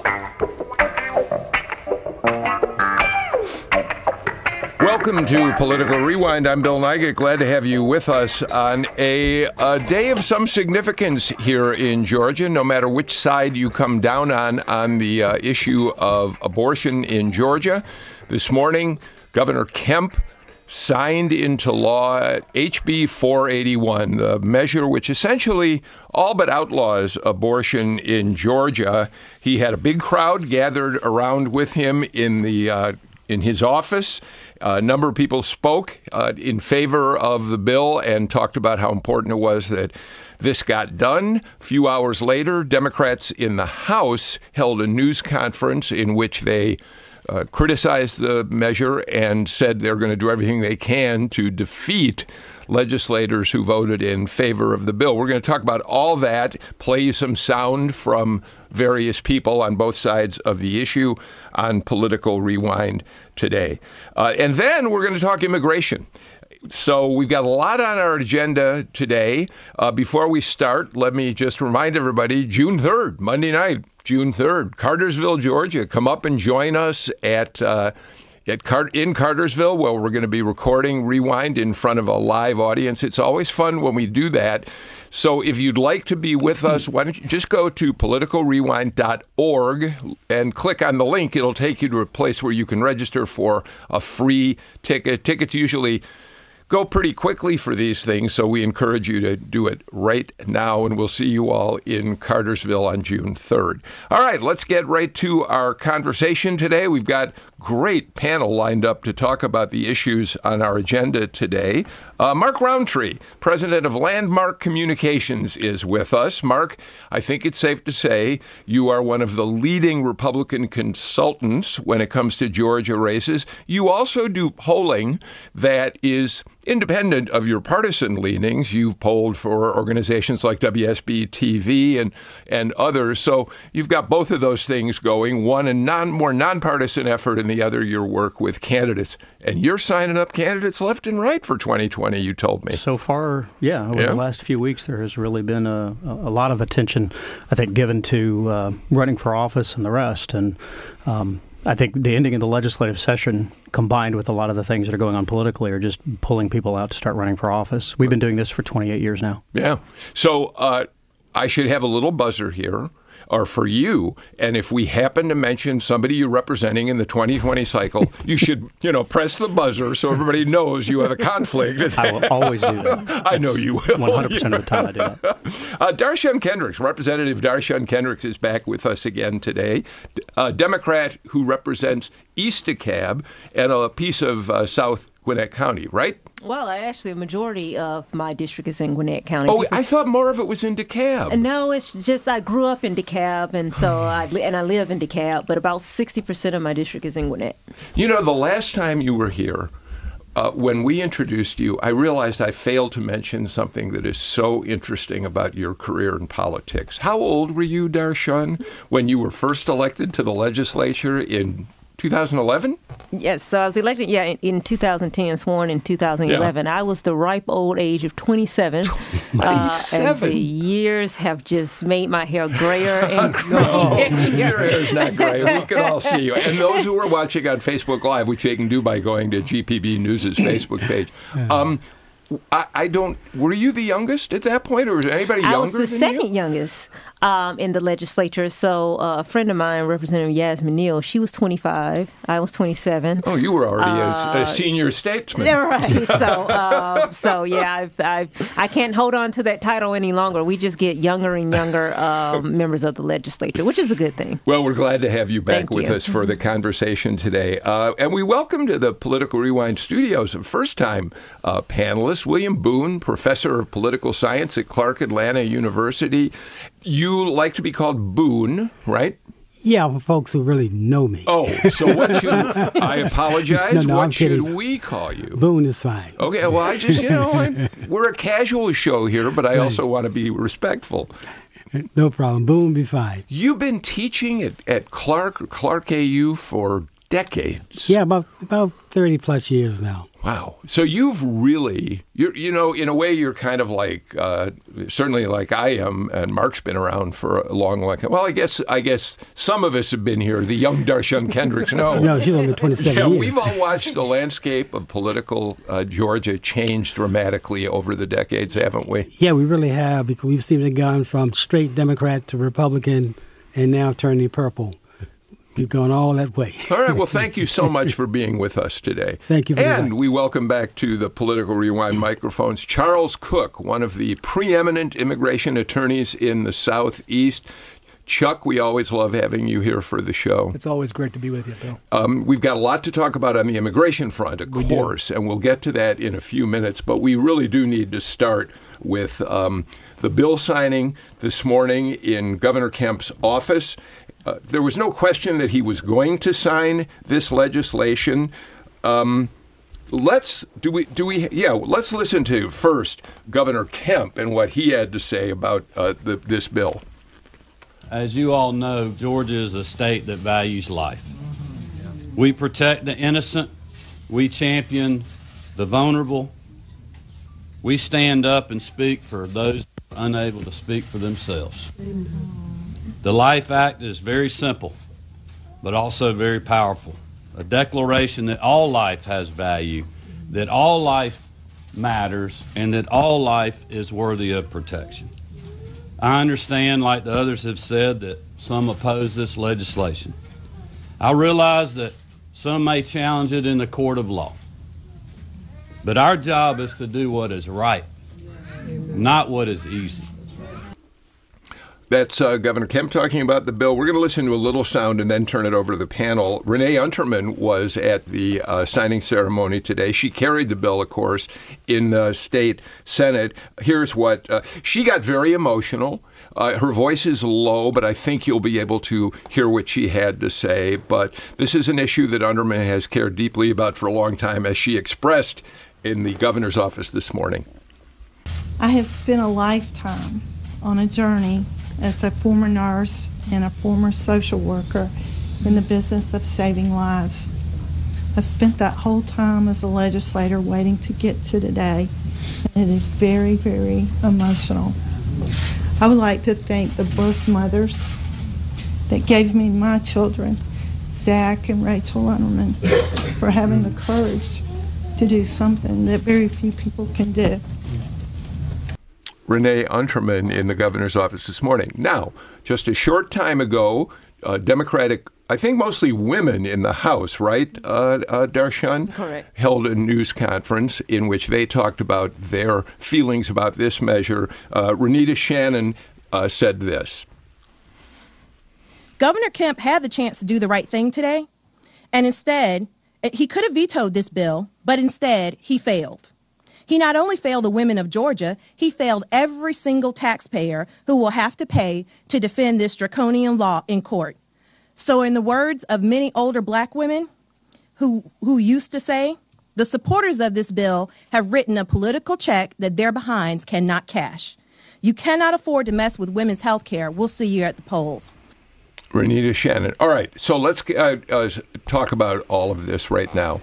Welcome to Political Rewind. I'm Bill Nigut. Glad to have you with us on a day of some significance here in Georgia, no matter which side you come down on the issue of abortion in Georgia. This morning, Governor Kemp signed into law HB 481, the measure which essentially all but outlaws abortion in Georgia. He had a big crowd gathered around with him in his office. A number of people spoke in favor of the bill and talked about how important it was that this got done. A few hours later, Democrats in the House held a news conference in which they criticized the measure and said they're going to do everything they can to defeat legislators who voted in favor of the bill. We're going to talk about all that, play you some sound from various people on both sides of the issue on Political Rewind today. And then we're going to talk immigration. So we've got a lot on our agenda today. Before we start, let me just remind everybody, June 3rd, Monday night, June 3rd, Cartersville, Georgia. Come up and join us in Cartersville, where we're going to be recording Rewind in front of a live audience. It's always fun when we do that. So if you'd like to be with us, why don't you just go to politicalrewind.org and click on the link. It'll take you to a place where you can register for a free ticket. Tickets usually go pretty quickly for these things, so we encourage you to do it right now, and we'll see you all in Cartersville on June 3rd. All right, let's get right to our conversation today. We've got a great panel lined up to talk about the issues on our agenda today. Mark Rountree, president of Landmark Communications, is with us. Mark, I think it's safe to say you are one of the leading Republican consultants when it comes to Georgia races. You also do polling that is independent of your partisan leanings. You've polled for organizations like WSB TV and others. So you've got both of those things going, one a more nonpartisan effort and the other your work with candidates. And you're signing up candidates left and right for 2020, you told me. So far, over the last few weeks, there has really been a lot of attention, I think, given to running for office and the rest. And I think the ending of the legislative session, combined with a lot of the things that are going on politically, are just pulling people out to start running for office. We've been doing this for 28 years now. Yeah. So I should have a little buzzer here, or for you, and if we happen to mention somebody you're representing in the 2020 cycle, you should, press the buzzer so everybody knows you have a conflict. I will always do that. I know you will. 100% of the time I do that. Darshan Kendricks, Representative Darshan Kendricks, is back with us again today. A Democrat who represents East DeKalb and a piece of South Gwinnett County, right? Well, actually, a majority of my district is in Gwinnett County. Oh, I thought more of it was in DeKalb. No, it's just I grew up in DeKalb, and so I live in DeKalb, but about 60% of my district is in Gwinnett. The last time you were here, when we introduced you, I realized I failed to mention something that is so interesting about your career in politics. How old were you, Darshan, when you were first elected to the legislature in 2011? Yes, so I was elected, in 2010, sworn in 2011. Yeah. I was the ripe old age of 27. 27? And the years have just made my hair grayer and grayer. No, your hair is not gray. We can all see you. And those who are watching on Facebook Live, which they can do by going to GPB News' Facebook page, were you the youngest at that point, or was anybody younger than you? I was the second youngest in the legislature. So a friend of mine, Representative Yasmin Neal, she was 25. I was 27. Oh, you were already a senior statesman. Right. So I can't hold on to that title any longer. We just get younger and younger members of the legislature, which is a good thing. Well, we're glad to have you back with us for the conversation today. And we welcome to the Political Rewind studios a first-time panelist, William Boone, professor of political science at Clark Atlanta University. You like to be called Boone, right? Yeah, for folks who really know me. Oh, so what should, I apologize, No, what I'm should kidding. we call you? Boone is fine. Okay, well, I just, we're a casual show here, but I also want to be respectful. No problem. Boone be fine. You've been teaching at Clark AU for decades. Yeah, about 30 plus years now. Wow. So you've really, in a way, you're kind of like, certainly like I am, and Mark's been around for a long, well, I guess some of us have been here. The young Darshun Kendricks, no. No, she's only 27 years. We've all watched the landscape of political Georgia change dramatically over the decades, haven't we? Yeah, we really have, because we've seen it gone from straight Democrat to Republican and now turning purple. We've gone all that way. All right. Well, thank you so much for being with us today. Thank you very much. And we welcome back to the Political Rewind microphones Charles Cook, one of the preeminent immigration attorneys in the Southeast. Chuck, we always love having you here for the show. It's always great to be with you, Bill. We've got a lot to talk about on the immigration front, of course, and we'll get to that in a few minutes. But we really do need to start with the bill signing this morning in Governor Kemp's office. There was no question that he was going to sign this legislation. Let's listen to first Governor Kemp and what he had to say about this bill. As you all know, Georgia is a state that values life. We protect the innocent. We champion the vulnerable. We stand up and speak for those who are unable to speak for themselves. The Life Act is very simple, but also very powerful. A declaration that all life has value, that all life matters, and that all life is worthy of protection. I understand, like the others have said, that some oppose this legislation. I realize that some may challenge it in the court of law. But our job is to do what is right, not what is easy. That's Governor Kemp talking about the bill. We're going to listen to a little sound and then turn it over to the panel. Renee Unterman was at the signing ceremony today. She carried the bill, of course, in the state Senate. Here's what she got very emotional. Her voice is low, but I think you'll be able to hear what she had to say. But this is an issue that Unterman has cared deeply about for a long time, as she expressed in the governor's office this morning. I have spent a lifetime on a journey as a former nurse and a former social worker in the business of saving lives. I've spent that whole time as a legislator waiting to get to today, and it is very, very emotional. I would like to thank the birth mothers that gave me my children, Zach and Rachel Unterman, for having the courage to do something that very few people can do. Renee Unterman in the governor's office this morning. Now, just a short time ago, Democratic, I think mostly women in the House, right, Darshun? Correct. Held a news conference in which they talked about their feelings about this measure. Renita Shannon said this. Governor Kemp had the chance to do the right thing today, and instead, he could have vetoed this bill, but instead, he failed. He not only failed the women of Georgia, he failed every single taxpayer who will have to pay to defend this draconian law in court. So in the words of many older black women who used to say, the supporters of this bill have written a political check that their behinds cannot cash. You cannot afford to mess with women's health care. We'll see you at the polls. Renita Shannon. All right, so let's talk about all of this right now.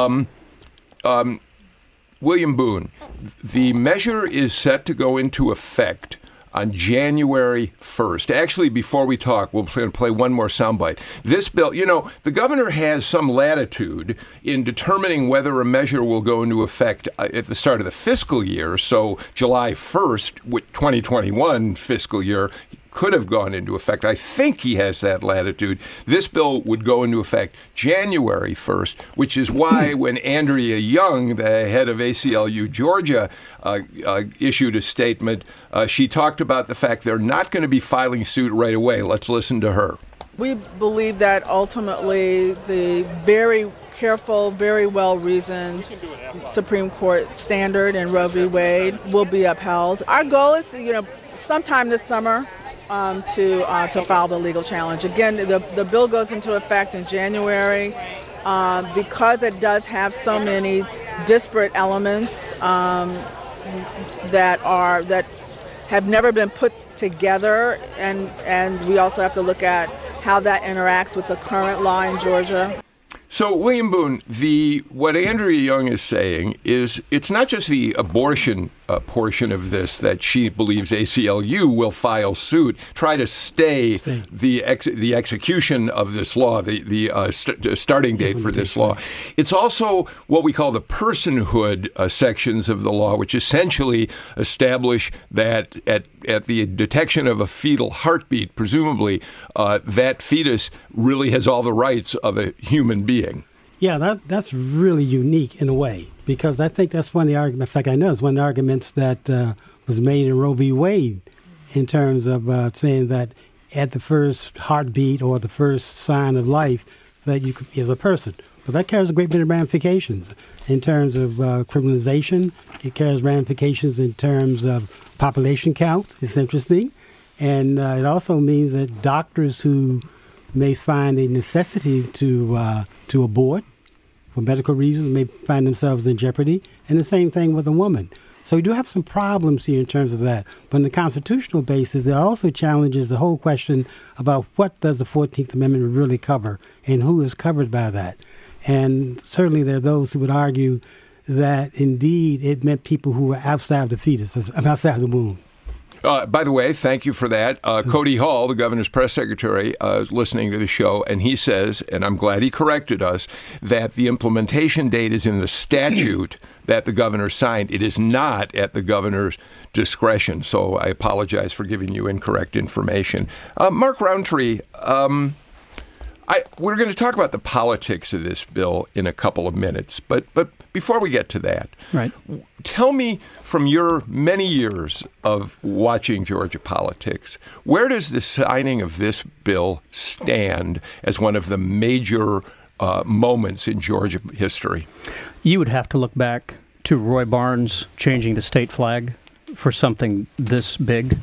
William Boone, the measure is set to go into effect on January 1st. Actually, before we talk, we'll play one more soundbite. This bill, the governor has some latitude in determining whether a measure will go into effect at the start of the fiscal year. So July 1st, with 2021 fiscal year, could have gone into effect. I think he has that latitude. This bill would go into effect January 1st, which is why when Andrea Young, the head of ACLU Georgia, issued a statement, she talked about the fact they're not going to be filing suit right away. Let's listen to her. We believe that ultimately the very careful, very well-reasoned Supreme Court standard in Roe v. Wade will be upheld. Our goal is, sometime this summer, to file the legal challenge. Again, the bill goes into effect in January. Because it does have so many disparate elements that have never been put together, and we also have to look at how that interacts with the current law in Georgia. So, William Boone, what Andrea Young is saying is it's not just the abortion portion of this that she believes ACLU will file suit, try to stay the execution of this law, the starting date for this law. It's also what we call the personhood sections of the law, which essentially establish that at the detection of a fetal heartbeat, presumably, that fetus really has all the rights of a human being. Yeah, that's really unique in a way, because I think that's one of the arguments, in fact, I know it's one of the arguments that was made in Roe v. Wade in terms of saying that at the first heartbeat or the first sign of life that you is a person. But that carries a great many ramifications in terms of criminalization. It carries ramifications in terms of population count. It's interesting. And it also means that doctors who may find a necessity to abort for medical reasons may find themselves in jeopardy. And the same thing with a woman. So we do have some problems here in terms of that. But on the constitutional basis, there also challenges the whole question about what does the 14th Amendment really cover and who is covered by that. And certainly there are those who would argue that indeed it meant people who were outside of the fetus, outside of the womb. By the way, thank you for that. Cody Hall, the governor's press secretary, is listening to the show, and he says, and I'm glad he corrected us, that the implementation date is in the statute that the governor signed. It is not at the governor's discretion. So I apologize for giving you incorrect information. Mark Rountree, we're going to talk about the politics of this bill in a couple of minutes, but before we get to that, right, tell me from your many years of watching Georgia politics, where does the signing of this bill stand as one of the major moments in Georgia history? You would have to look back to Roy Barnes changing the state flag for something this big.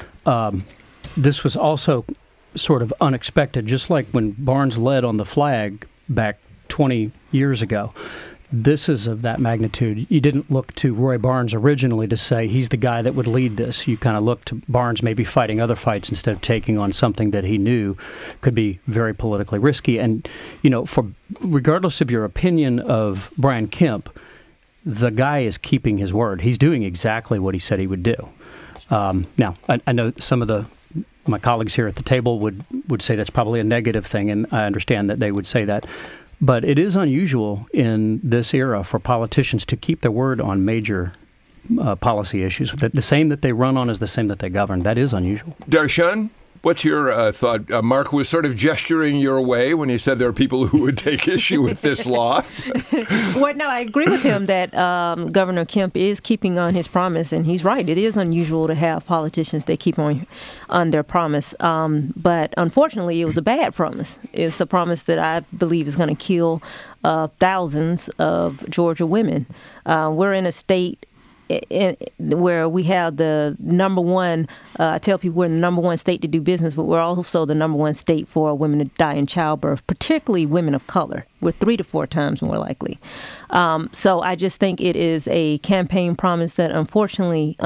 This was also sort of unexpected, just like when Barnes led on the flag back 20 years ago. This is of that magnitude. You didn't look to Roy Barnes originally to say he's the guy that would lead this. You kind of looked to Barnes maybe fighting other fights instead of taking on something that he knew could be very politically risky. And, you know, regardless of your opinion of Brian Kemp, the guy is keeping his word. He's doing exactly what he said he would do. Now, I know some of my colleagues here at the table would say that's probably a negative thing, and I understand that they would say that. But it is unusual in this era for politicians to keep their word on major policy issues. The same that they run on is the same that they govern. That is unusual. Darshan, what's your thought? Mark was sort of gesturing your way when he said there are people who would take issue with this law. Well, no, I agree with him that Governor Kemp is keeping on his promise, and he's right. It is unusual to have politicians that keep on their promise. But unfortunately, it was a bad promise. It's a promise that I believe is going to kill thousands of Georgia women. We're in a state where we have the number one, I tell people we're the number one state to do business, but we're also the number one state for women to die in childbirth, particularly women of color. We're 3 to 4 times more likely. So I just think it is a campaign promise that unfortunately,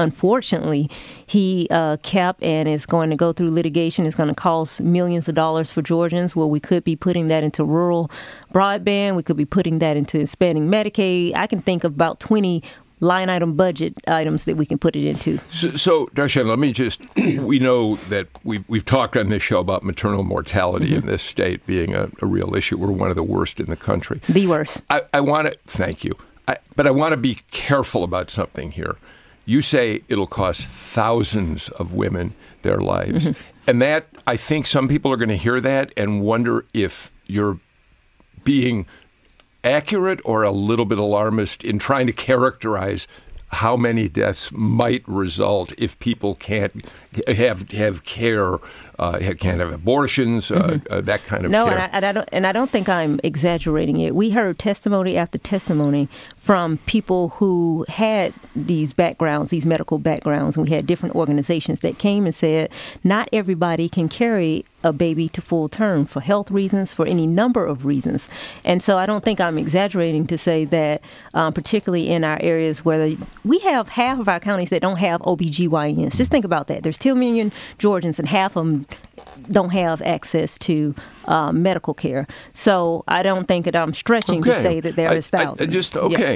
he kept and is going to go through litigation. It's going to cost millions of dollars for Georgians, where we could be putting that into rural broadband. We could be putting that into expanding Medicaid. I can think of about 20 line item budget items that we can put it into. So Darshan, let me just, we know that we've talked on this show about maternal mortality in this state being a real issue. We're one of the worst in the country. The worst. I want to, thank you. But I want to be careful about something here. You say it'll cost thousands of women their lives. Mm-hmm. And that, I think some people are going to hear that and wonder if you're being accurate or a little bit alarmist in trying to characterize how many deaths might result if people can't have care, can't have abortions, that kind of care. No, and I don't think I'm exaggerating it. We heard testimony after testimony from people who had these backgrounds, these medical backgrounds, and we had different organizations that came and said not everybody can carry a baby to full term for health reasons, for any number of reasons. And so I don't think I'm exaggerating to say that, particularly in our areas where we have half of our counties that don't have OBGYNs. Just think about that. There's 2 million Georgians, and half of them don't have access to medical care. So I don't think that I'm stretching to say that there is thousands.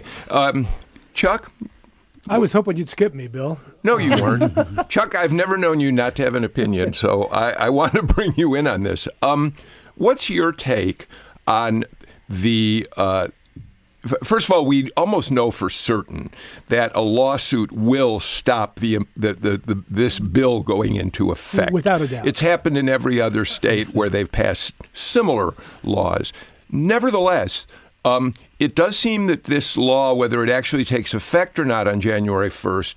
Chuck? I was hoping you'd skip me, Bill. No, you weren't. Chuck, I've never known you not to have an opinion, so I want to bring you in on this. What's your take on the... First of all, we almost know for certain that a lawsuit will stop this bill going into effect. Without a doubt. It's happened in every other state where they've passed similar laws. Nevertheless, it does seem that this law, whether it actually takes effect or not on January 1st,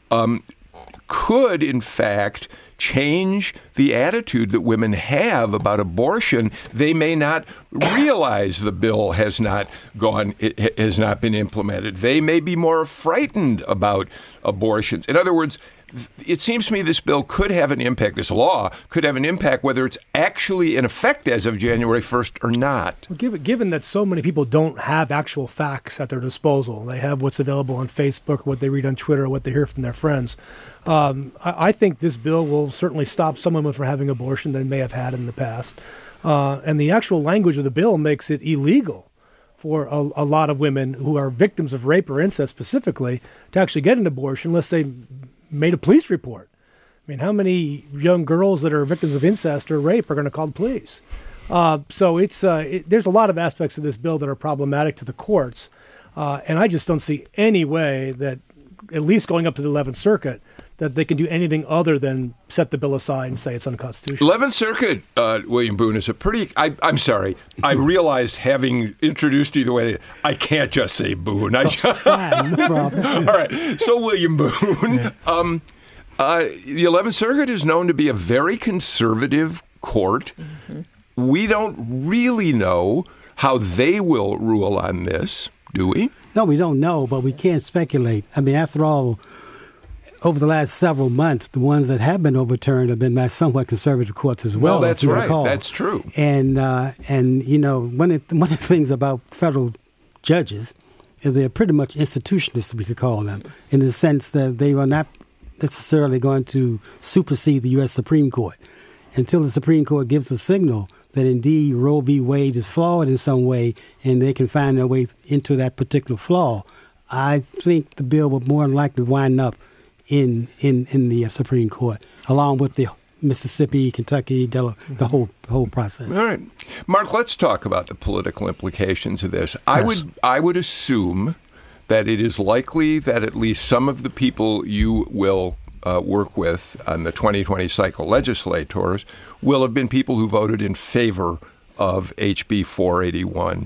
could, in fact, change the attitude that women have about abortion. They may not realize the bill has not been implemented. They may be more frightened about abortions. In other words, it seems to me this bill could have an impact, this law could have an impact whether it's actually in effect as of January 1st or not. Well, given that so many people don't have actual facts at their disposal, they have what's available on Facebook, what they read on Twitter, what they hear from their friends, I think this bill will certainly stop some women from having abortion they may have had in the past. And the actual language of the bill makes it illegal for a lot of women who are victims of rape or incest specifically to actually get an abortion unless they made a police report. I mean, how many young girls that are victims of incest or rape are going to call the police? So there's a lot of aspects of this bill that are problematic to the courts. And I just don't see any way that, at least going up to the 11th Circuit, that they can do anything other than set the bill aside and say it's unconstitutional. 11th Circuit, William Boone, is a pretty... I'm sorry. I realized, having introduced you the way I can't just say Boone. No problem. All right. So, William Boone, the 11th Circuit is known to be a very conservative court. Mm-hmm. We don't really know how they will rule on this, do we? No, we don't know, but we can't speculate. I mean, after all, over the last several months, the ones that have been overturned have been by somewhat conservative courts as well. Well, that's right. Recall. That's true. And you know, one of the things about federal judges is they're pretty much institutionalists, we could call them, in the sense that they are not necessarily going to supersede the U.S. Supreme Court until the Supreme Court gives a signal that indeed Roe v. Wade is flawed in some way, and they can find their way into that particular flaw. I think the bill will more than likely wind up in the Supreme Court, along with the Mississippi, Kentucky, the whole process. All right, Mark, let's talk about the political implications of this. Yes. I would assume that it is likely that at least some of the people you will work with on the 2020 cycle, legislators, will have been people who voted in favor of HB 481.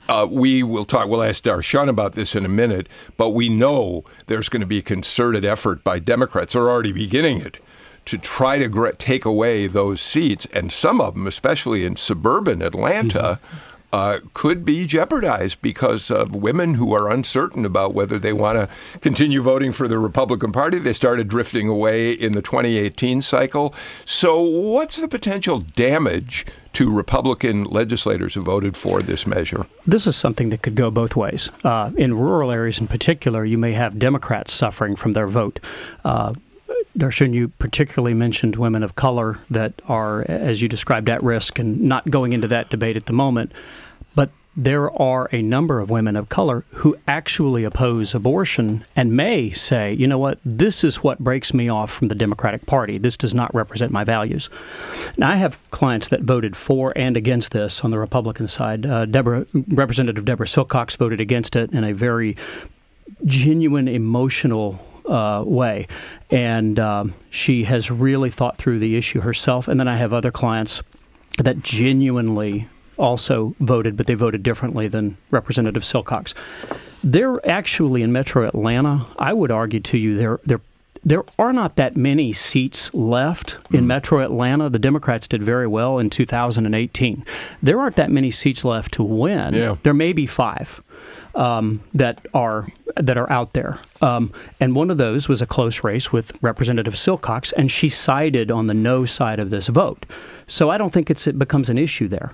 We'll ask Darshan about this in a minute, but we know there's going to be a concerted effort by Democrats, they're already beginning it, to try to take away those seats. And some of them, especially in suburban Atlanta, could be jeopardized because of women who are uncertain about whether they want to continue voting for the Republican Party. They started drifting away in the 2018 cycle. So what's the potential damage to Republican legislators who voted for this measure? This is something that could go both ways. In rural areas in particular, you may have Democrats suffering from their vote. Darshan, you particularly mentioned women of color that are, as you described, at risk, and not going into that debate at the moment. But there are a number of women of color who actually oppose abortion and may say, you know what, this is what breaks me off from the Democratic Party. This does not represent my values. Now, I have clients that voted for and against this on the Republican side. Representative Deborah Silcox voted against it in a very genuine, emotional way. And she has really thought through the issue herself. And then I have other clients that genuinely also voted, but they voted differently than Representative Silcox. They're actually in Metro Atlanta. I would argue to you there are not that many seats left in Metro Atlanta. The Democrats did very well in 2018. There aren't that many seats left to win. Yeah. There may be 5 that are out there. And one of those was a close race with Representative Silcox, and she sided on the no side of this vote. So I don't think it becomes an issue there.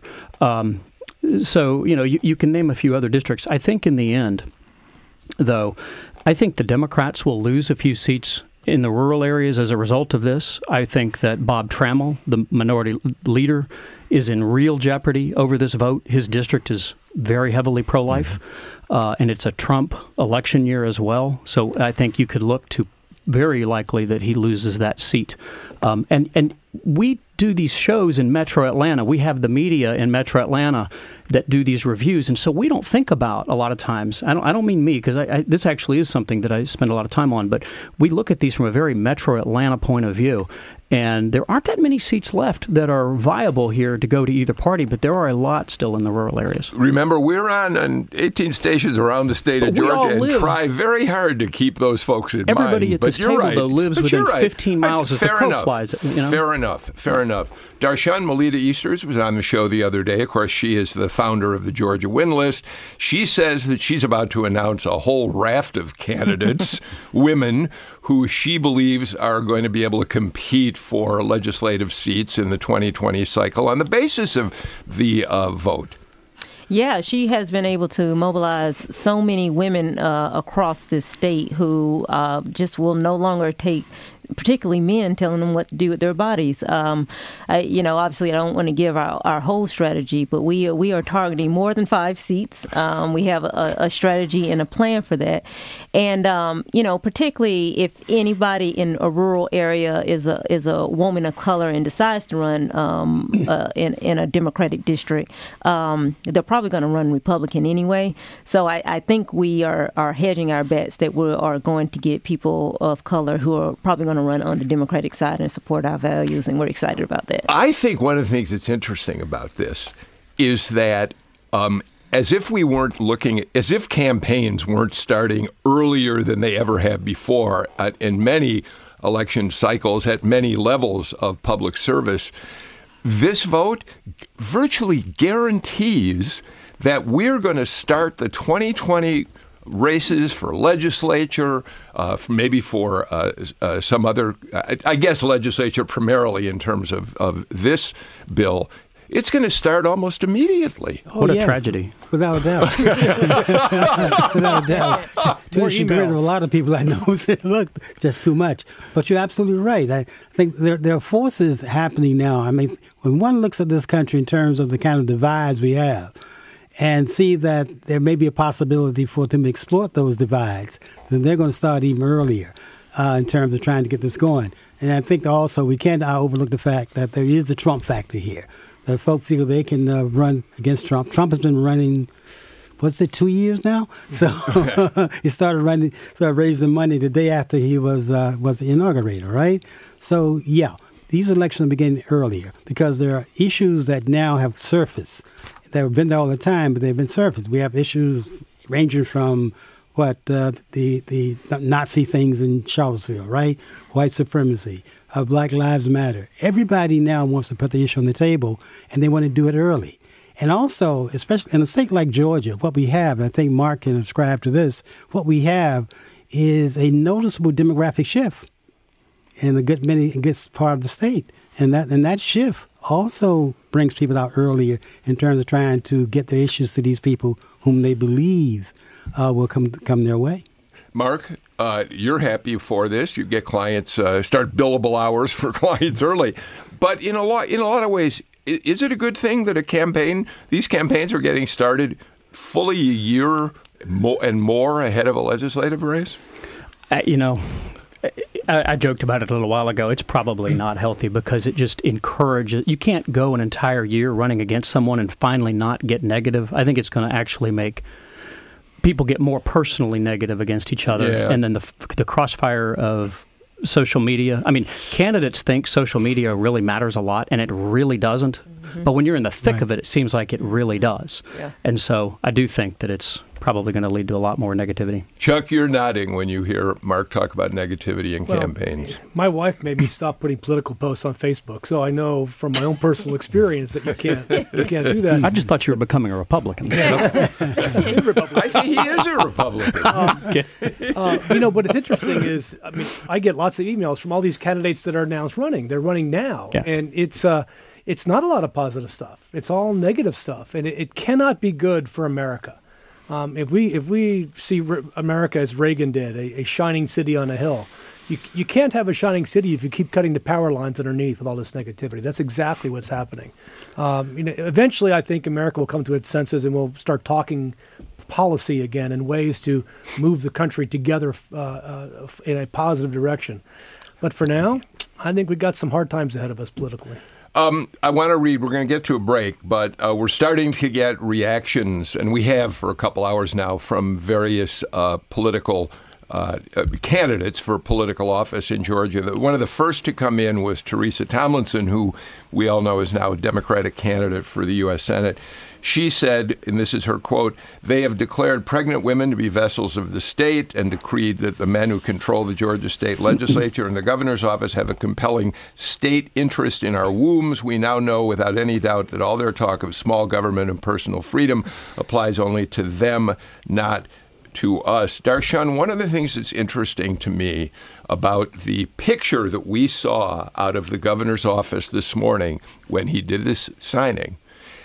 So, you can name a few other districts. I think in the end, though, I think the Democrats will lose a few seats in the rural areas as a result of this. I think that Bob Trammell, the minority leader, is in real jeopardy over this vote. His district is very heavily pro-life, and it's a Trump election year as well. So I think you could look to very likely that he loses that seat. And we do these shows in Metro Atlanta. We have the media in Metro Atlanta that do these reviews, and so we don't think about a lot of times. I don't mean me, because this actually is something that I spend a lot of time on. But we look at these from a very Metro Atlanta point of view, and there aren't that many seats left that are viable here to go to either party, but there are a lot still in the rural areas. Remember, we're on 18 stations around the state of Georgia and try very hard to keep those folks in mind. Everybody at this table, though, lives within 15 miles as the crow flies. Fair enough. Darshun Melita-Easters was on the show the other day. Of course, she is the founder of the Georgia Win List. She says that she's about to announce a whole raft of candidates, women, who she believes are going to be able to compete for legislative seats in the 2020 cycle on the basis of the vote. Yeah, she has been able to mobilize so many women across this state who just will no longer take, particularly men, telling them what to do with their bodies. Obviously, I don't want to give our whole strategy, but we are targeting more than 5 seats. We have a strategy and a plan for that. And, particularly if anybody in a rural area is a woman of color and decides to run in a Democratic district, they're probably going to run Republican anyway. So I think we are hedging our bets that we are going to get people of color who are probably going to run on the Democratic side and support our values, and we're excited about that. I think one of the things that's interesting about this is that as if campaigns weren't starting earlier than they ever have before in many election cycles at many levels of public service, this vote virtually guarantees that we're going to start the 2020 races for legislature, maybe for some other, I guess legislature primarily in terms of this bill. It's going to start almost immediately. What a tragedy. Without a doubt. Without a doubt. To the chagrin of a lot of people I know say, look, just too much. But you're absolutely right. I think there are forces happening now. I mean, when one looks at this country in terms of the kind of divides we have, and see that there may be a possibility for them to exploit those divides, then they're going to start even earlier in terms of trying to get this going. And I think also we can't overlook the fact that there is the Trump factor here. That folk feel they can run against Trump. Trump has been running, 2 years now? So he started raising money the day after he was inaugurated, right? So, yeah, these elections are beginning earlier because there are issues that now have surfaced. They've been there all the time, but they've been surfaced. We have issues ranging from the Nazi things in Charlottesville, right? White supremacy, Black Lives Matter. Everybody now wants to put the issue on the table, and they want to do it early. And also, especially in a state like Georgia, what we have, and I think Mark can ascribe to this, what we have is a noticeable demographic shift in a good part of the state. And that shift also brings people out earlier in terms of trying to get their issues to these people whom they believe will come their way. Mark, you're happy for this. You get clients, start billable hours for clients early. But in a lot of ways, is it a good thing that these campaigns are getting started fully a year and more ahead of a legislative race? I joked about it a little while ago. It's probably not healthy because it just encourages. You can't go an entire year running against someone and finally not get negative. I think it's going to actually make people get more personally negative against each other. Yeah. And then the crossfire of social media. I mean, candidates think social media really matters a lot, and it really doesn't. Mm-hmm. But when you're in the thick of it, it seems like it really does. Yeah. And so I do think that it's probably going to lead to a lot more negativity. Chuck, you're nodding when you hear Mark talk about negativity in campaigns. My wife made me stop putting political posts on Facebook, so I know from my own personal experience that you can't do that. I just thought you were becoming a Republican. I think he is a Republican. What is interesting is, I get lots of emails from all these candidates that are announced running. They're running now, and it's not a lot of positive stuff. It's all negative stuff, and it cannot be good for America. If we see America as Reagan did, a shining city on a hill, you can't have a shining city if you keep cutting the power lines underneath with all this negativity. That's exactly what's happening. Eventually, I think America will come to its senses and we'll start talking policy again and ways to move the country together in a positive direction. But for now, I think we've got some hard times ahead of us politically. I want to read, we're going to get to a break, but we're starting to get reactions, and we have for a couple hours now, from various political candidates for political office in Georgia. One of the first to come in was Teresa Tomlinson, who we all know is now a Democratic candidate for the U.S. Senate. She said, and this is her quote, "They have declared pregnant women to be vessels of the state and decreed that the men who control the Georgia state legislature and the governor's office have a compelling state interest in our wombs. We now know without any doubt that all their talk of small government and personal freedom applies only to them, not to us." Darshan, one of the things that's interesting to me about the picture that we saw out of the governor's office this morning when he did this signing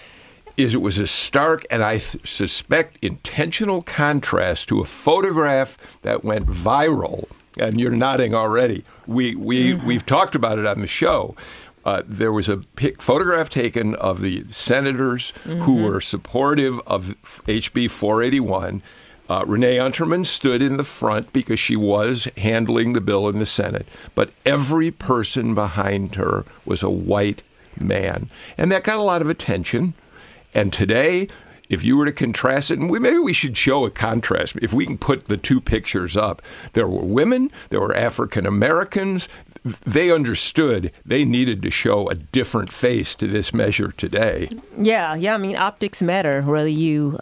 is it was a stark and I suspect intentional contrast to a photograph that went viral. And you're nodding already. We've talked about it on the show. There was a photograph taken of the senators who were supportive of HB 481. Renee Unterman stood in the front because she was handling the bill in the Senate. But every person behind her was a white man. And that got a lot of attention. And today, if you were to contrast it, and maybe we should show a contrast, if we can put the two pictures up. There were women, there were African Americans. They understood they needed to show a different face to this measure today. Yeah. I mean, optics matter, whether you,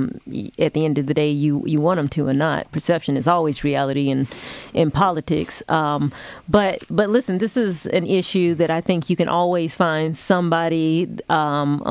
at the end of the day, you want them to or not. Perception is always reality in politics. But listen, this is an issue that I think you can always find somebody of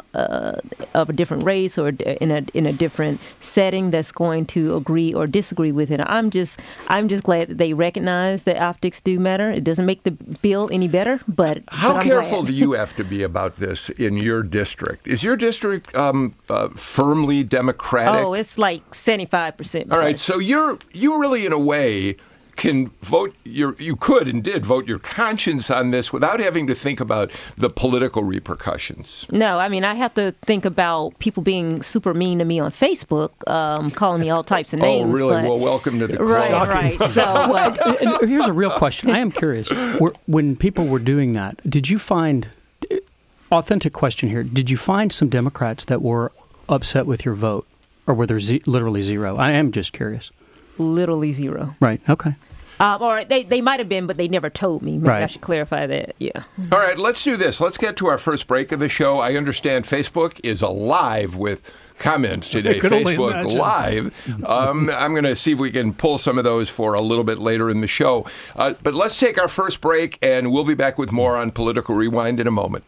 a different race or in a different setting that's going to agree or disagree with it. I'm just glad that they recognize that optics do matter. It doesn't make the bill any better, but how careful do you have to be about this in your district? Is your district firmly Democratic? Oh, it's like 75%. All right, so you really, in a way, can vote you could and did vote your conscience on this without having to think about the political repercussions. No, I mean, I have to think about people being super mean to me on Facebook, calling me all types of names. Oh, really? But, well, welcome to the club. Right. So, here's a real question. I am curious. When people were doing that, did you find, authentic question here, did you find some Democrats that were upset with your vote? Or were there literally zero? I am just curious. Literally zero. Right, okay. Or they might have been, but they never told me. Maybe I should clarify that. Yeah. All right, let's do this. Let's get to our first break of the show. I understand Facebook is alive with comments today. Facebook Live. I'm going to see if we can pull some of those for a little bit later in the show. But let's take our first break, and we'll be back with more on Political Rewind in a moment.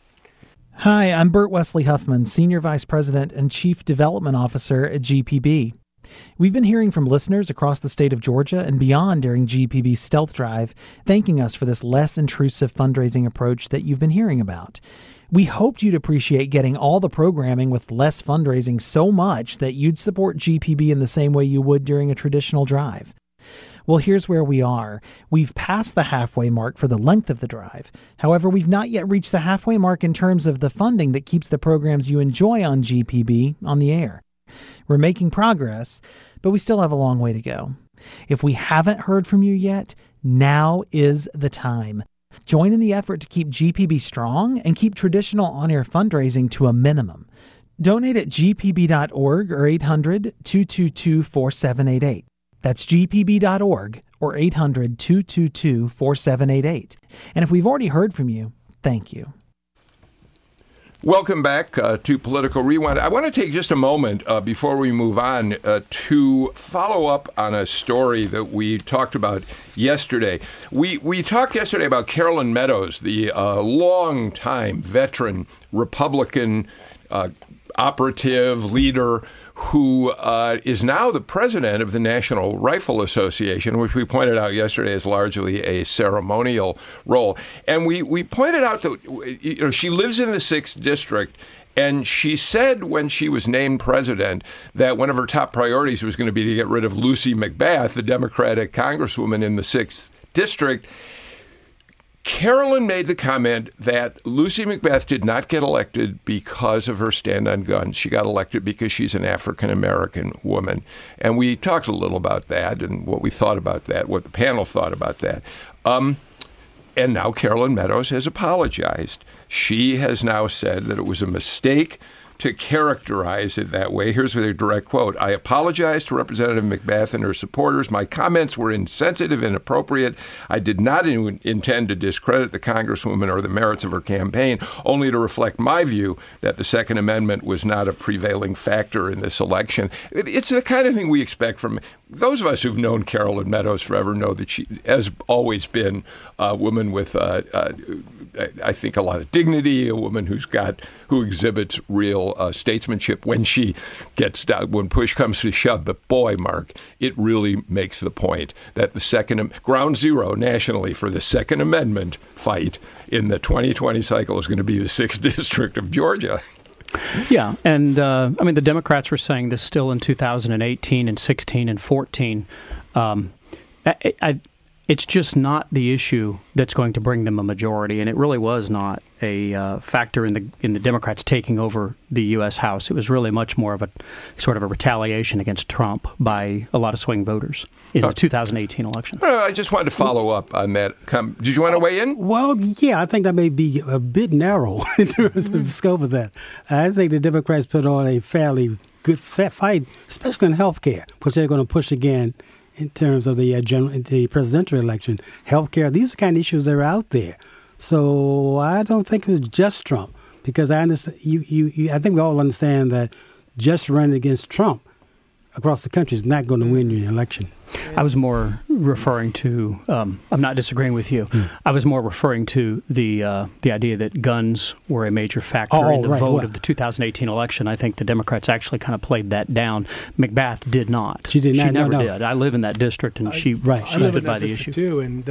Hi, I'm Burt Wesley Huffman, Senior Vice President and Chief Development Officer at GPB. We've been hearing from listeners across the state of Georgia and beyond during GPB's Stealth Drive, thanking us for this less intrusive fundraising approach that you've been hearing about. We hoped you'd appreciate getting all the programming with less fundraising so much that you'd support GPB in the same way you would during a traditional drive. Well, here's where we are. We've passed the halfway mark for the length of the drive. However, we've not yet reached the halfway mark in terms of the funding that keeps the programs you enjoy on GPB on the air. We're making progress, but we still have a long way to go. If we haven't heard from you yet, now is the time. Join in the effort to keep GPB strong and keep traditional on-air fundraising to a minimum. Donate at gpb.org or 800-222-4788. That's gpb.org or 800-222-4788. And if we've already heard from you, thank you. Welcome back to Political Rewind. I want to take just a moment before we move on to follow up on a story that we talked about yesterday. We talked yesterday about Carolyn Meadows, the long-time veteran Republican operative leader who is now the president of the National Rifle Association, which we pointed out yesterday is largely a ceremonial role. And we pointed out that she lives in the 6th District, And she said when she was named president that one of her top priorities was going to be to get rid of Lucy McBath, the Democratic congresswoman in the 6th District. Carolyn made the comment that Lucy McBath did not get elected because of her stand on guns. She got elected because she's an African-American woman. And we talked a little about that and what we thought about that, what the panel thought about that. And now Carolyn Meadows has apologized. She has now said that it was a mistake to characterize it that way. Here's a direct quote. "I apologize to Representative McBath and her supporters. My comments were insensitive and inappropriate. I did not intend to discredit the Congresswoman or the merits of her campaign, only to reflect my view that the Second Amendment was not a prevailing factor in this election." It's the kind of thing we expect from those of us who've known Carolyn Meadows forever. Know that she has always been a woman with, I think, a lot of dignity, a woman who exhibits real statesmanship when she gets down, when push comes to shove. But boy, Mark, it really makes the point that the ground zero nationally for the Second Amendment fight in the 2020 cycle is going to be the 6th District of Georgia. Yeah, and the Democrats were saying this still in 2018 and 16 and 14. It's just not the issue that's going to bring them a majority, and it really was not a factor in the Democrats taking over the U.S. House. It was really much more of a sort of a retaliation against Trump by a lot of swing voters in the 2018 election. I just wanted to follow up on that. Did you want to weigh in? Well, yeah, I think that may be a bit narrow in terms of the scope of that. I think the Democrats put on a fairly good fight, especially in health care, which they're going to push again in terms of the presidential election. Health care, these are the kind of issues that are out there. So I don't think it was just Trump, because I understand I think we all understand that just running against Trump across the country is not going to win you an election. I was more referring to, I'm not disagreeing with you, I was more referring to the idea that guns were a major factor in the vote of the 2018 election. I think the Democrats actually kind of played that down. McBath did not. She did not. She never did. I live in that district, and she stood by the issue. Too, and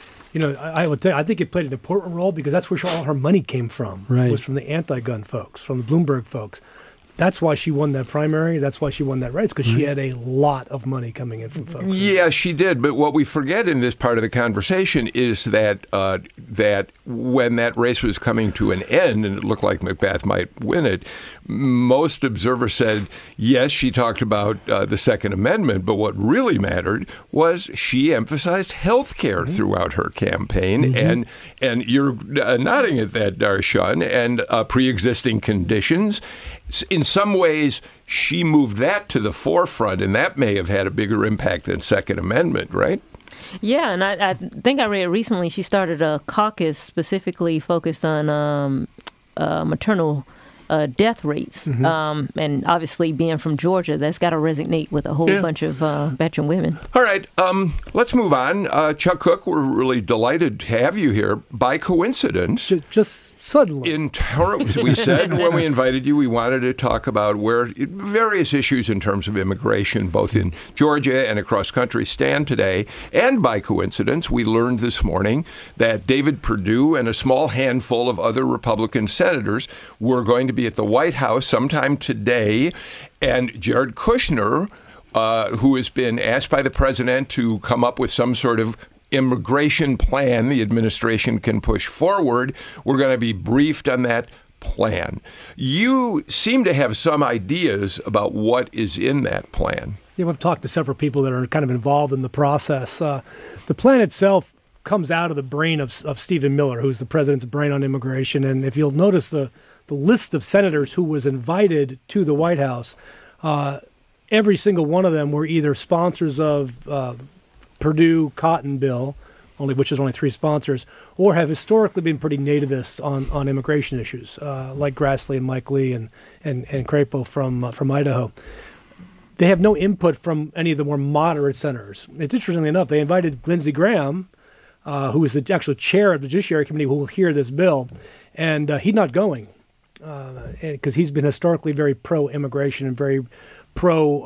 I would tell you, I think it played an important role because that's where all her money came from. Right. It was from the anti-gun folks, from the Bloomberg folks. That's why she won that primary. That's why she won that race, because she had a lot of money coming in from folks. Yeah, she did. But what we forget in this part of the conversation is that that when that race was coming to an end and it looked like McBath might win it, most observers said, yes, she talked about the Second Amendment, but what really mattered was she emphasized health care throughout her campaign. And you're nodding at that, Darshan, and pre-existing conditions. In some ways, she moved that to the forefront, and that may have had a bigger impact than Second Amendment, right? Yeah, and I think I read recently she started a caucus specifically focused on maternal death rates. And obviously, being from Georgia, that's got to resonate with a whole bunch of veteran women. All right, let's move on. Chuck Cook, we're really delighted to have you here. By coincidence, just suddenly, we said when we invited you, we wanted to talk about where various issues in terms of immigration, both in Georgia and across country, stand today. And by coincidence, we learned this morning that David Perdue and a small handful of other Republican senators were going to be at the White House sometime today, and Jared Kushner, who has been asked by the president to come up with some sort of immigration plan the administration can push forward, we're going to be briefed on that plan. You seem to have some ideas about what is in that plan. Yeah, we've talked to several people that are kind of involved in the process. The plan itself comes out of the brain of Stephen Miller, who's the president's brain on immigration. And if you'll notice the list of senators who was invited to the White House, every single one of them were either sponsors of Perdue Cotton bill, which is only 3 sponsors, or have historically been pretty nativist on immigration issues, like Grassley and Mike Lee and Crapo from Idaho. They have no input from any of the more moderate senators. It's interestingly enough, they invited Lindsey Graham, who is the actual chair of the Judiciary Committee, who will hear this bill, and he's not going because he's been historically very pro-immigration and very pro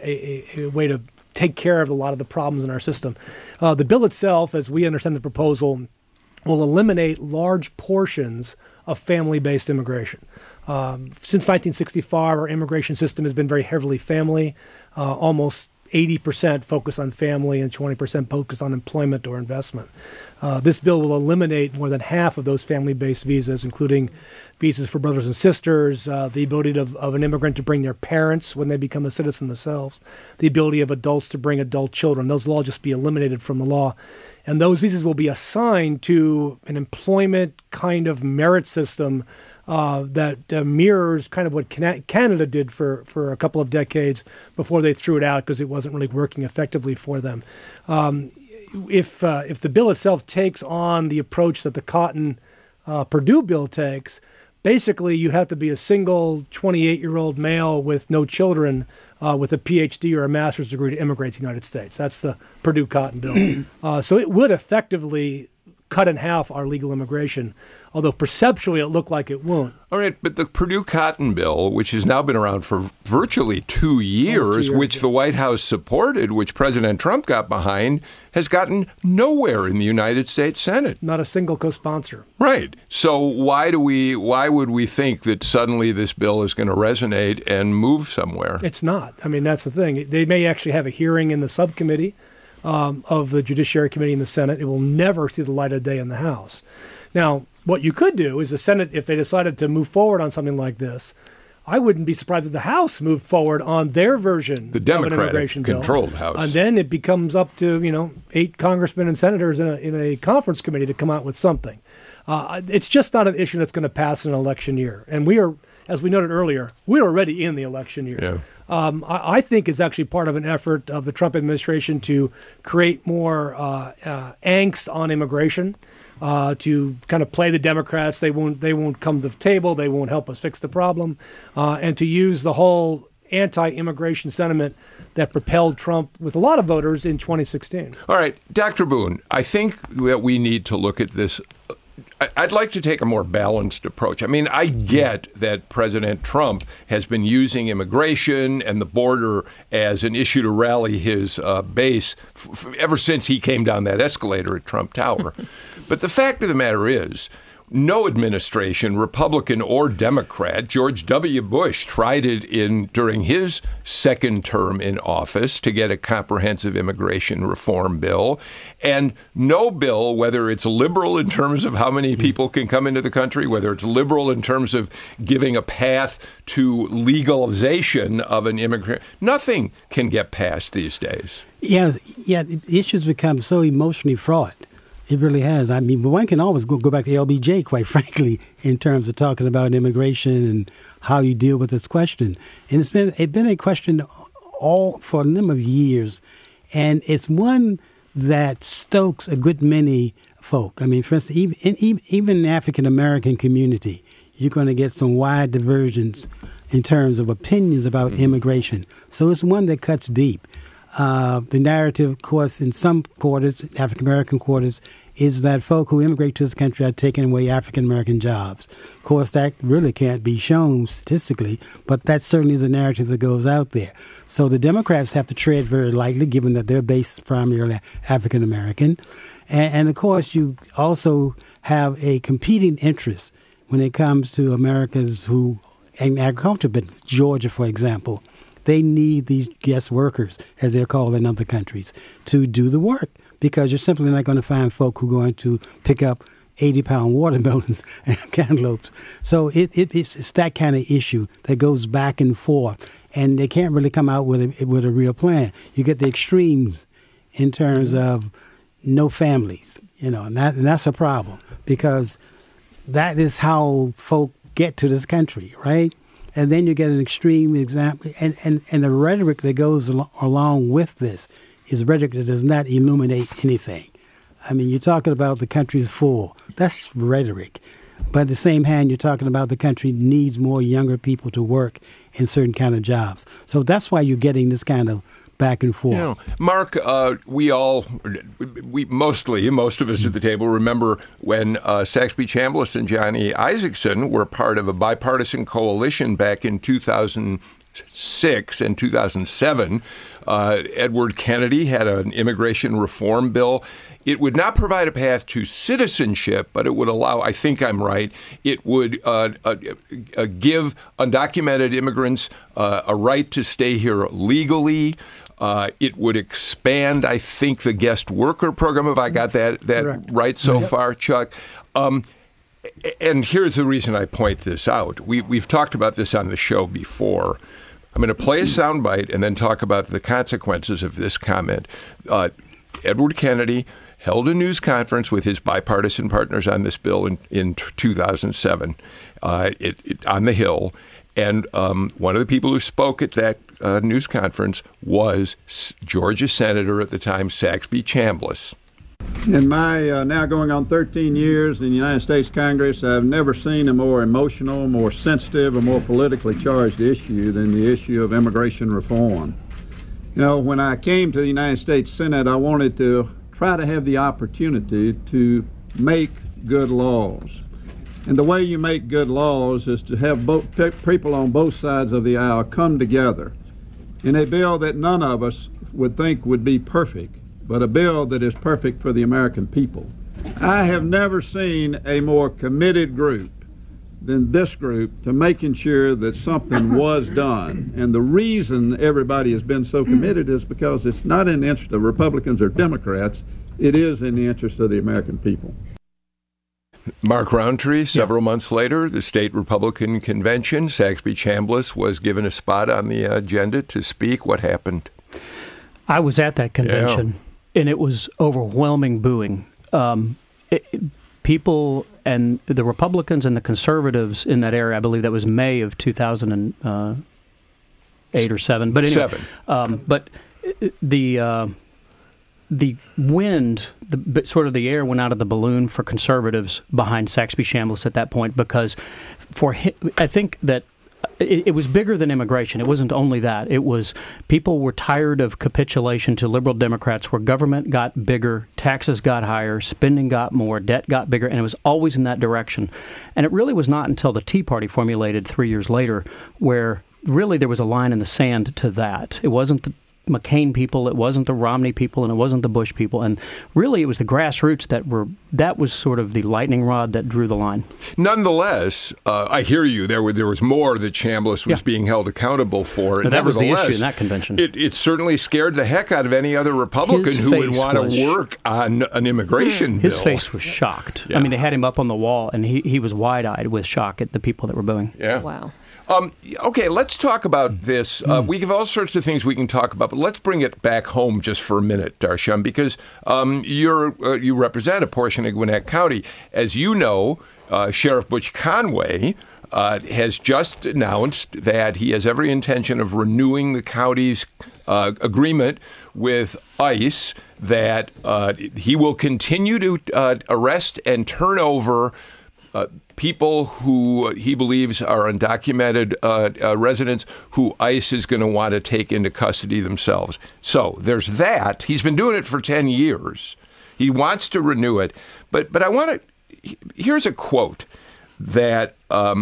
a way to take care of a lot of the problems in our system. The bill itself, as we understand the proposal, will eliminate large portions of family-based immigration. Since 1965, our immigration system has been very heavily family, almost 80% focused on family and 20% focused on employment or investment. This bill will eliminate more than half of those family-based visas, including visas for brothers and sisters, the ability of an immigrant to bring their parents when they become a citizen themselves, the ability of adults to bring adult children. Those will all just be eliminated from the law. And those visas will be assigned to an employment kind of merit system that mirrors kind of what Canada did for a couple of decades before they threw it out because it wasn't really working effectively for them. If the bill itself takes on the approach that the Cotton Purdue bill takes, basically you have to be a single 28-year-old male with no children with a PhD or a master's degree to immigrate to the United States. That's the Purdue Cotton bill. So it would effectively cut in half our legal immigration, although perceptually it looked like it won't. All right, but the Purdue Cotton bill, which has now been around for virtually 2 years, which the White House supported, which President Trump got behind, has gotten nowhere in the United States Senate. Not a single co-sponsor. Right. So why would we think that suddenly this bill is going to resonate and move somewhere? It's not. I mean, that's the thing. They may actually have a hearing in the subcommittee of the Judiciary Committee in the Senate. It will never see the light of day in the House. Now, what you could do is the Senate, if they decided to move forward on something like this, I wouldn't be surprised if the House moved forward on their version of an immigration bill. Democratic-controlled House. And then it becomes up to 8 congressmen and senators in a conference committee to come out with something. It's just not an issue that's going to pass in an election year. And we are, as we noted earlier, we're already in the election year. Yeah. I think is actually part of an effort of the Trump administration to create more angst on immigration, to kind of play the Democrats. They won't come to the table. They won't help us fix the problem, and to use the whole anti-immigration sentiment that propelled Trump with a lot of voters in 2016. All right, Dr. Boone, I think that we need to look at this. I'd like to take a more balanced approach. I mean, I get that President Trump has been using immigration and the border as an issue to rally his base ever since he came down that escalator at Trump Tower. But the fact of the matter is, no administration, Republican or Democrat, George W. Bush tried it during his second term in office to get a comprehensive immigration reform bill. And no bill, whether it's liberal in terms of how many people can come into the country, whether it's liberal in terms of giving a path to legalization of an immigrant, nothing can get passed these days. Yeah, issues become so emotionally fraught. It really has. I mean, one can always go back to LBJ, quite frankly, in terms of talking about immigration and how you deal with this question. And it's been a question all for a number of years, and it's one that stokes a good many folk. I mean, for instance, even in the African American community, you're going to get some wide diversions in terms of opinions about immigration. So it's one that cuts deep. The narrative, of course, in some quarters, African American quarters, is that folk who immigrate to this country are taking away African American jobs. Of course, that really can't be shown statistically, but that certainly is a narrative that goes out there. So the Democrats have to tread very lightly, given that their base is primarily African American. And of course, you also have a competing interest when it comes to Americans who, in agriculture, but Georgia, for example. They need these guest workers, as they're called in other countries, to do the work, because you're simply not going to find folk who are going to pick up 80-pound watermelons and cantaloupes. So it's that kind of issue that goes back and forth, and they can't really come out with a real plan. You get the extremes in terms of no families, and that's a problem, because that is how folk get to this country, right? And then you get an extreme example, and the rhetoric that goes along with this is rhetoric that does not illuminate anything. I mean, you're talking about the country's full. That's rhetoric. But at the same hand, you're talking about the country needs more younger people to work in certain kind of jobs. So that's why you're getting this kind of back and forth. Mark, most of us at the table remember when Saxby Chambliss and Johnny Isakson were part of a bipartisan coalition back in 2006 and 2007 Edward Kennedy had an immigration reform bill. It would not provide a path to citizenship, but it would allow, I think I'm right, it would give undocumented immigrants a right to stay here legally. It would expand, I think, the guest worker program, if I got that right so far, Chuck. And here's the reason I point this out. We've talked about this on the show before. I'm going to play a soundbite and then talk about the consequences of this comment. Edward Kennedy held a news conference with his bipartisan partners on this bill in 2007 on the Hill. And one of the people who spoke at that news conference was Georgia Senator at the time, Saxby Chambliss. In my now going on 13 years in the United States Congress, I've never seen a more emotional, more sensitive, or more politically charged issue than the issue of immigration reform. You know, when I came to the United States Senate, I wanted to try to have the opportunity to make good laws. And the way you make good laws is to have both people on both sides of the aisle come together in a bill that none of us would think would be perfect, but a bill that is perfect for the American people. I have never seen a more committed group than this group to making sure that something was done. And the reason everybody has been so committed is because it's not in the interest of Republicans or Democrats. It is in the interest of the American people. Mark Roundtree, several months later, the state Republican convention, Saxby Chambliss was given a spot on the agenda to speak. What happened? I was at that convention, and it was overwhelming booing. People and the Republicans and the conservatives in that area, I believe that was May of 2008 or 7. But anyway, but the wind, sort of the air went out of the balloon for conservatives behind Saxby Chambliss at that point, because for him, I think that it was bigger than immigration. It wasn't only that. It was people were tired of capitulation to liberal Democrats where government got bigger, taxes got higher, spending got more, debt got bigger, and it was always in that direction. And it really was not until the Tea Party formulated 3 years later where really there was a line in the sand to that. It wasn't the McCain people, it wasn't the Romney people, and it wasn't the Bush people, and really it was the grassroots that was sort of the lightning rod that drew the line. Nonetheless, I hear you. There was more that Chambliss was being held accountable for. But that was the issue in that convention. It certainly scared the heck out of any other Republican who would want to work on an immigration bill. His face was shocked. Yeah. I mean, they had him up on the wall, and he was wide-eyed with shock at the people that were booing. Yeah. Wow. Okay, let's talk about this. We have all sorts of things we can talk about, but let's bring it back home just for a minute, Darsham, because you represent a portion of Gwinnett County. As you know, Sheriff Butch Conway has just announced that he has every intention of renewing the county's agreement with ICE, that he will continue to arrest and turn over people who he believes are undocumented residents who ICE is going to want to take into custody themselves. So there's that. He's been doing it for 10 years. He wants to renew it. But I want to – here's a quote that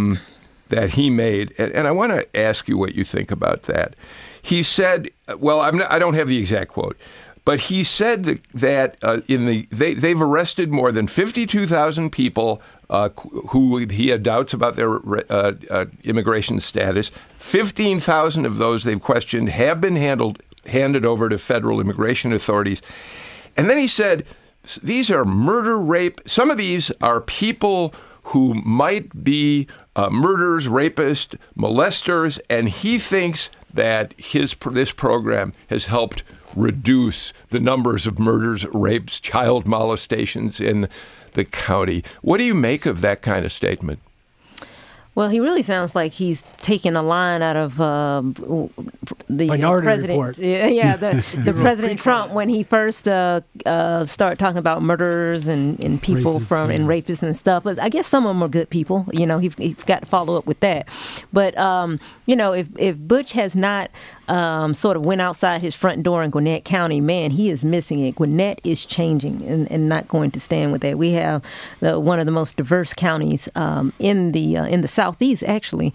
he made, and I want to ask you what you think about that. He said – well, I don't have the exact quote. But he said that they've arrested more than 52,000 people who he had doubts about their immigration status. 15,000 of those they've questioned have been handed over to federal immigration authorities. And then he said, these are murder, rape. Some of these are people who might be murderers, rapists, molesters, and he thinks that this program has helped reduce the numbers of murders, rapes, child molestations in the county. What do you make of that kind of statement? Well, he really sounds like he's taking a line out of the Minority president. Report. Yeah, the President Trump when he first started talking about murderers and people Rapists, and rapists and stuff. But I guess some of them are good people. You know, he's got to follow up with that. But you know, if Butch has not sort of went outside his front door in Gwinnett County, man, he is missing it. Gwinnett is changing and not going to stand with that. We have one of the most diverse counties in the Southeast, actually.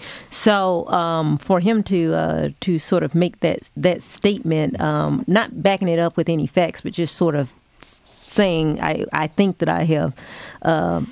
So for him to sort of make that statement, not backing it up with any facts, but just sort of saying, I think that I have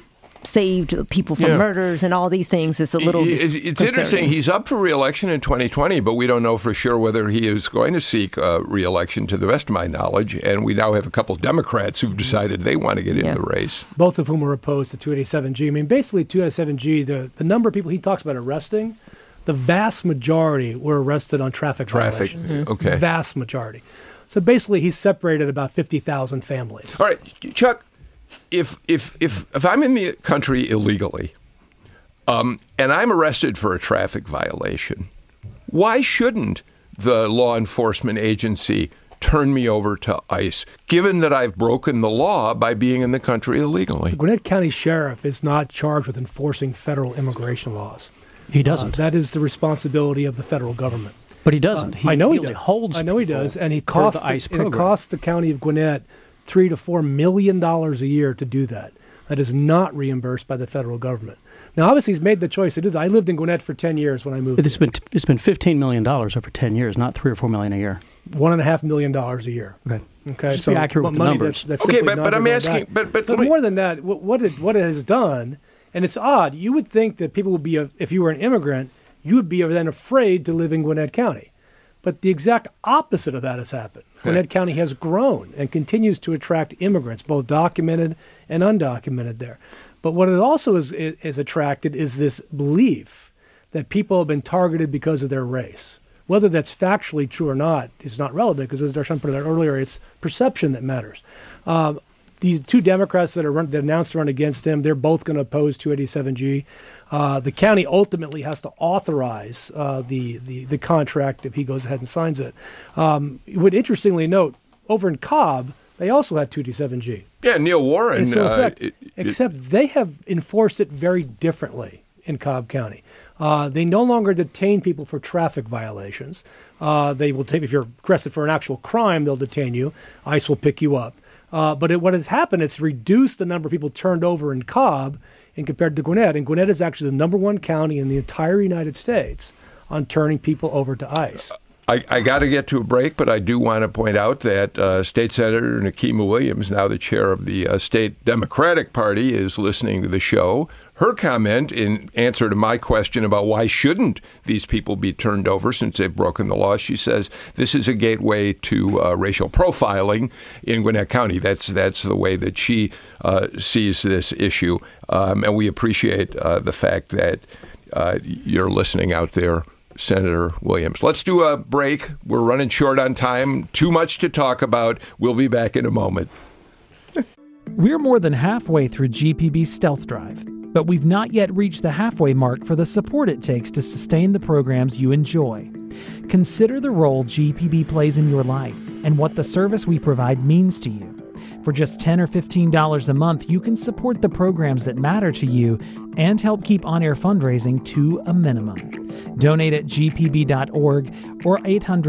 saved people from murders and all these things. It's a little It's interesting. He's up for re-election in 2020, but we don't know for sure whether he is going to seek re-election, to the best of my knowledge. And we now have a couple of Democrats who've decided they want to get in the race. Both of whom are opposed to 287G. I mean, basically 287G, the number of people he talks about arresting, the vast majority were arrested on traffic violations. Mm-hmm. Okay. Vast majority. So basically he's separated about 50,000 families. All right, Chuck. If I'm in the country illegally, and I'm arrested for a traffic violation, why shouldn't the law enforcement agency turn me over to ICE, given that I've broken the law by being in the country illegally? The Gwinnett County Sheriff is not charged with enforcing federal immigration laws. He doesn't. That is the responsibility of the federal government. But he doesn't. I know he does. Holds I know he does, and it costs the county of Gwinnett $3 to $4 million a year to do that. That is not reimbursed by the federal government. Now, obviously, he's made the choice to do that. I lived in Gwinnett for 10 years when I moved. It's been $15 million over 10 years, not $3 or $4 million a year. $1.5 million a year. Okay. Just so be accurate with the numbers. That's okay, but I'm asking. But more than that, what it has done, and it's odd. You would think that people would be, if you were an immigrant, you would be then afraid to live in Gwinnett County. But the exact opposite of that has happened. Gwinnett County has grown and continues to attract immigrants, both documented and undocumented there. But what it also is attracted is this belief that people have been targeted because of their race. Whether that's factually true or not is not relevant, because as Darshan put it out earlier, it's perception that matters. These two Democrats that announced to run against him, they're both going to oppose 287G. The county ultimately has to authorize the contract if he goes ahead and signs it. Would interestingly note, over in Cobb, they also had 287G. Yeah, Neil Warren. Except they have enforced it very differently in Cobb County. They no longer detain people for traffic violations. They will take, if you're arrested for an actual crime, they'll detain you. ICE will pick you up. But what has happened, it's reduced the number of people turned over in Cobb and compared to Gwinnett. And Gwinnett is actually the number one county in the entire United States on turning people over to ICE. I got to get to a break, but I do want to point out that State Senator Nikema Williams, now the chair of the State Democratic Party, is listening to the show. Her comment in answer to my question about why shouldn't these people be turned over since they've broken the law, she says this is a gateway to racial profiling in Gwinnett County. That's the way that she sees this issue. And we appreciate the fact that you're listening out there, Senator Williams. Let's do a break. We're running short on time. Too much to talk about. We'll be back in a moment. We're more than halfway through GPB's Stealth Drive, but we've not yet reached the halfway mark for the support it takes to sustain the programs you enjoy. Consider the role GPB plays in your life and what the service we provide means to you. For just $10 or $15 a month, you can support the programs that matter to you and help keep on-air fundraising to a minimum. Donate at gpb.org or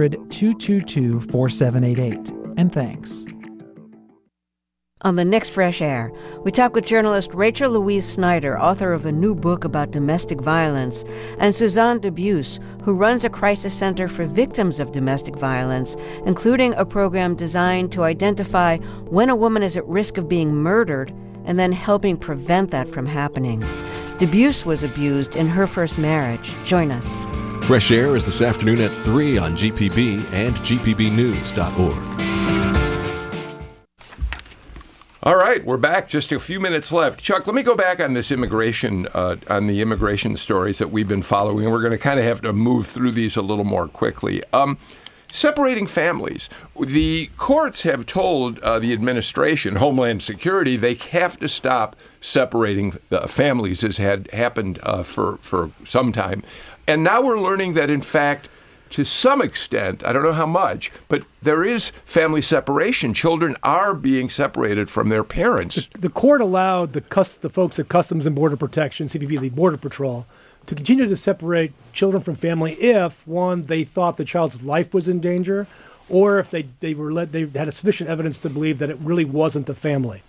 800-222-4788. And thanks. On the next Fresh Air, we talk with journalist Rachel Louise Snyder, author of a new book about domestic violence, and Suzanne Debus, who runs a crisis center for victims of domestic violence, including a program designed to identify when a woman is at risk of being murdered and then helping prevent that from happening. Debus was abused in her first marriage. Join us. Fresh Air is this afternoon at 3 on GPB and gpbnews.org. All right, we're back. Just a few minutes left. Chuck, let me go back on this immigration, on the immigration stories that we've been following, and we're going to kind of have to move through these a little more quickly. Separating families. The courts have told the administration, Homeland Security, they have to stop separating families, as had happened for some time. And now we're learning that, in fact, to some extent, I don't know how much, but there is family separation. Children are being separated from their parents. The court allowed the folks at Customs and Border Protection, CBP, the Border Patrol, to continue to separate children from family if, one, they thought the child's life was in danger, or if they had sufficient evidence to believe that it really wasn't the family.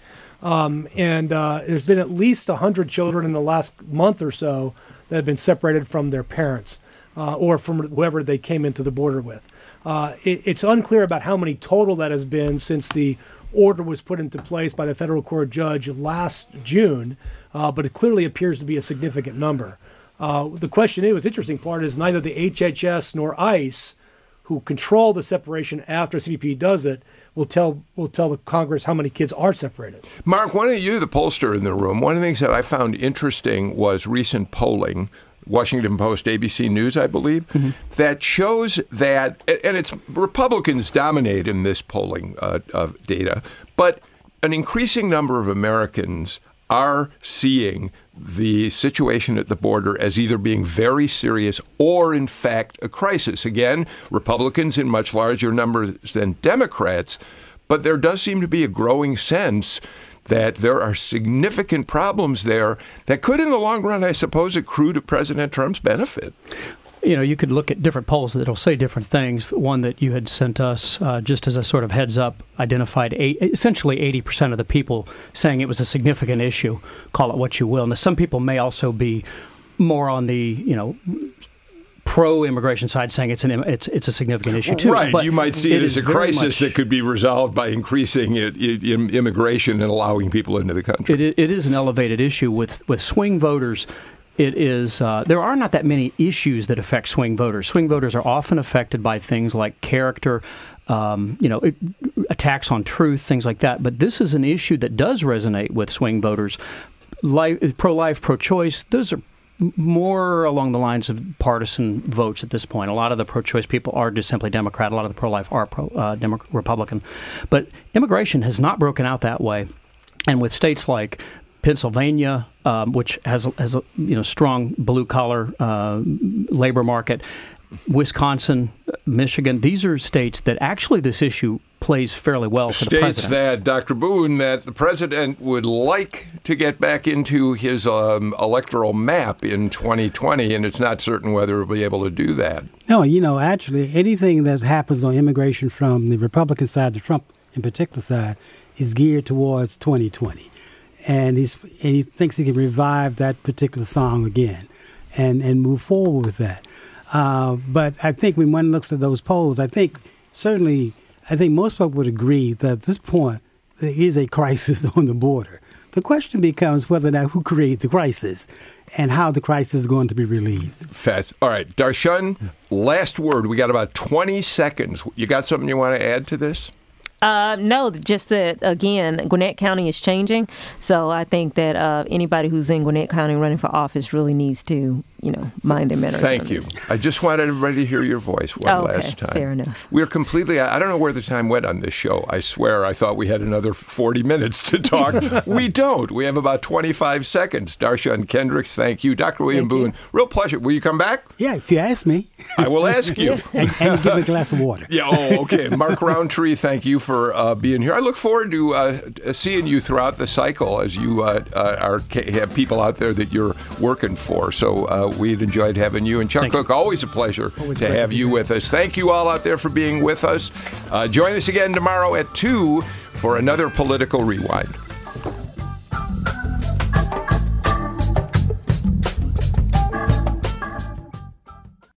There's been at least 100 children in the last month or so that have been separated from their parents or from whoever they came into the border with. It's unclear about how many total that has been since the order was put into place by the federal court judge last June, but it clearly appears to be a significant number. The question is, the interesting part is neither the HHS nor ICE, who control the separation after CBP does it, will tell the Congress how many kids are separated. Mark, one of you, the pollster in the room, one of the things that I found interesting was recent polling, Washington Post, ABC News, I believe, that shows that, and it's Republicans dominate in this polling data, but an increasing number of Americans are seeing the situation at the border as either being very serious or, in fact, a crisis. Again, Republicans in much larger numbers than Democrats, but there does seem to be a growing sense that there are significant problems there that could, in the long run, I suppose, accrue to President Trump's benefit. You know, you could look at different polls that'll say different things. One that you had sent us, just as a sort of heads up, identified essentially 80% of the people saying it was a significant issue. Call it what you will. Now, some people may also be more on the, pro-immigration side, saying it's a significant issue too. Right, but you might see it as a crisis that could be resolved by increasing immigration and allowing people into the country. It is an elevated issue with swing voters. It is. There are not that many issues that affect swing voters. Swing voters are often affected by things like character, attacks on truth, things like that. But this is an issue that does resonate with swing voters. Pro-life, pro-choice, those are more along the lines of partisan votes at this point. A lot of the pro-choice people are just simply Democrat. A lot of the pro-life are Republican. But immigration has not broken out that way. And with states like Pennsylvania, which has a strong blue-collar labor market, Wisconsin, Michigan, these are states that actually this issue plays fairly well for the president. States that, Dr. Boone, that the president would like to get back into his electoral map in 2020, and it's not certain whether he'll be able to do that. No, actually, anything that happens on immigration from the Republican side, the Trump in particular side, is geared towards 2020. And he thinks he can revive that particular song again and move forward with that. But I think when one looks at those polls, I think most folks would agree that at this point there is a crisis on the border. The question becomes whether or not who created the crisis and how the crisis is going to be relieved. Fast. All right, Darshan, last word. We got about 20 seconds. You got something you want to add to this? No, just that, again, Gwinnett County is changing. So I think that anybody who's in Gwinnett County running for office really needs to, mind their manners. Thank you. I just wanted everybody to hear your voice last time. Fair enough. We're completely, I don't know where the time went on this show. I swear I thought we had another 40 minutes to talk. We don't. We have about 25 seconds. Darshan Kendricks, thank you. Dr. William Boone, real pleasure. Will you come back? Yeah, if you ask me. I will ask you. and give me a glass of water. Yeah, okay. Mark Roundtree, thank you for being here. I look forward to seeing you throughout the cycle as you have people out there that you're working for. So we'd enjoyed having you. And Chuck Cook, always a pleasure to have you with us. Thank you all out there for being with us. Join us again tomorrow at 2 for another Political Rewind.